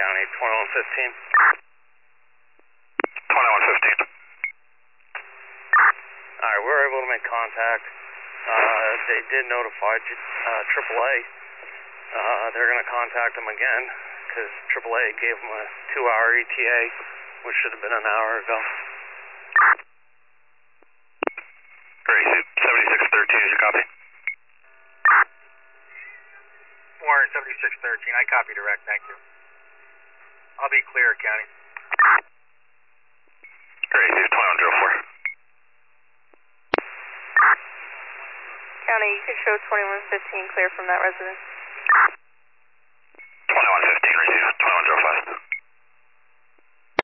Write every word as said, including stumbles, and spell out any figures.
County, twenty-one fifteen. twenty-one fifteen. Alright, we were able to make contact. Uh, they did notify uh, triple A. Uh, they're going to contact them again because triple A gave them a two hour E T A, which should have been an hour ago. Gracie, seventy-six thirteen, is your copy? four seventy-six thirteen, I copy direct, thank you. I'll be clear, County. Gracie, twenty-one oh four. County, you can show twenty-one fifteen clear from that residence.